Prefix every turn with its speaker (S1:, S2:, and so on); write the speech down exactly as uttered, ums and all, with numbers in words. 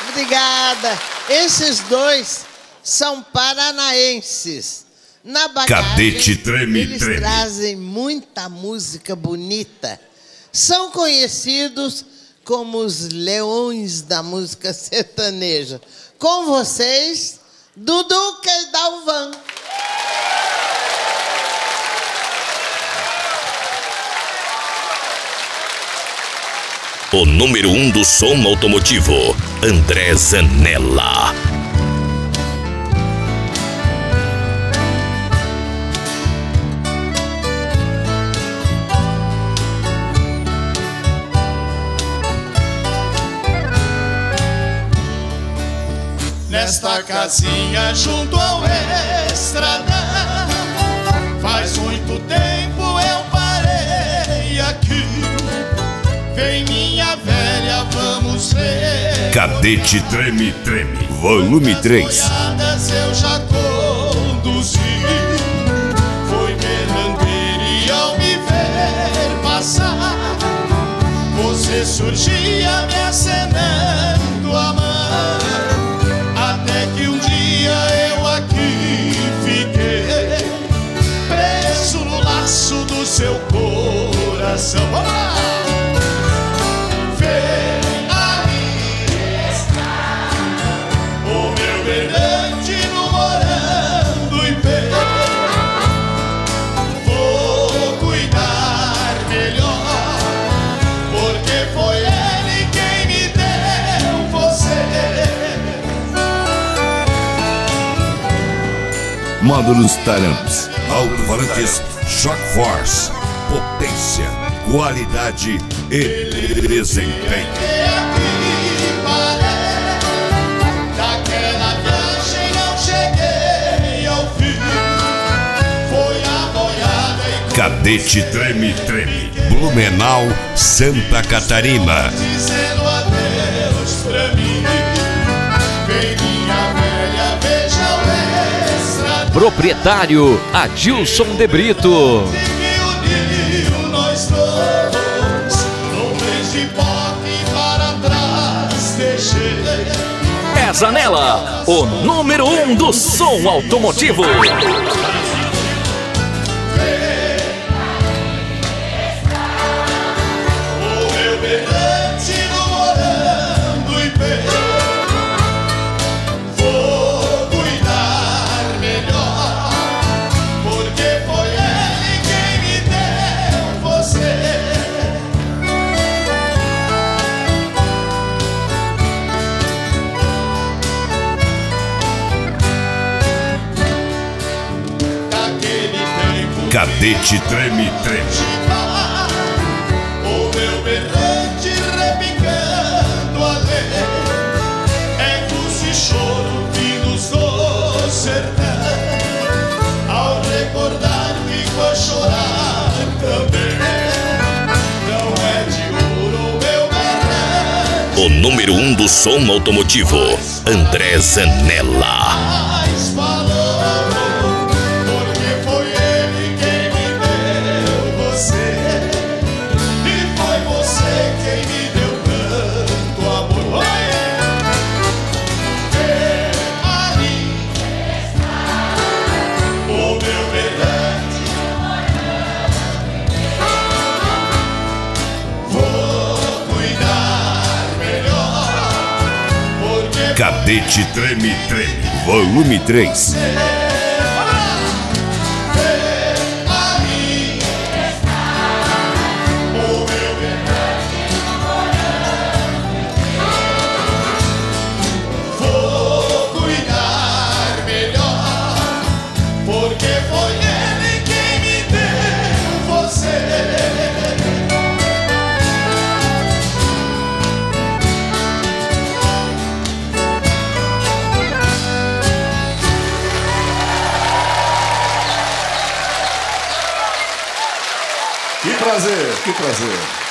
S1: Obrigada. Esses dois são paranaenses. Na bagagem,
S2: Cadete Treme
S1: eles
S2: Treme.
S1: trazem muita música bonita. São conhecidos como os leões da música sertaneja. Com vocês, Duduca e Dalvan.
S2: O número um do som automotivo, André Zanella.
S3: Nesta casinha junto ao estradão, faz muito tempo eu parei aqui. Vem minha velha, vamos ver.
S2: Cadete Treme Treme, volume três.
S3: Eu já conduzi. Foi berranteiro e ao me ver passar, você surgia me acenando a mão. Até que um dia eu aqui fiquei preso no laço do seu coração. Vamos lá! Vem ali está o meu berrante no morando em pé. Vou cuidar melhor, porque foi ele quem me deu você.
S2: Módulos Taramps, alto-falantes Shock Force, potência, qualidade e desempenho.
S3: Daquela viagem não cheguei ao fim. Foi a boiada e
S2: Cadete Treme Treme, Blumenau, Santa Catarina.
S3: dizendo adeus pra mim. Vem minha velha, veja o estradão
S4: Proprietário Adilson de Brito.
S3: que uniu nós dois. Não fez de boque para trás, deixei.
S4: É Zanella, o número um do som automotivo.
S3: O meu berrante no morando em pé. Vou cuidar melhor, porque foi ele quem me deu você. Daquele tempo
S2: Cadete Treme Treme,
S3: o meu berrante repicando a lei, ecos e choro vindos do sertão. Ao recordar fico a chorar também. Não é de ouro o meu berrante,
S2: o número um do som automotivo, André Zanella.
S3: mas falou, porque foi ele quem me deu você. E foi você quem me deu tanto amor. Olha, vem ali o meu berrante. Vou cuidar melhor, porque
S2: Cadete Treme Treme, volume três.
S3: vou cuidar melhor, porque foi ele quem me deu você.
S5: Que prazer, que prazer.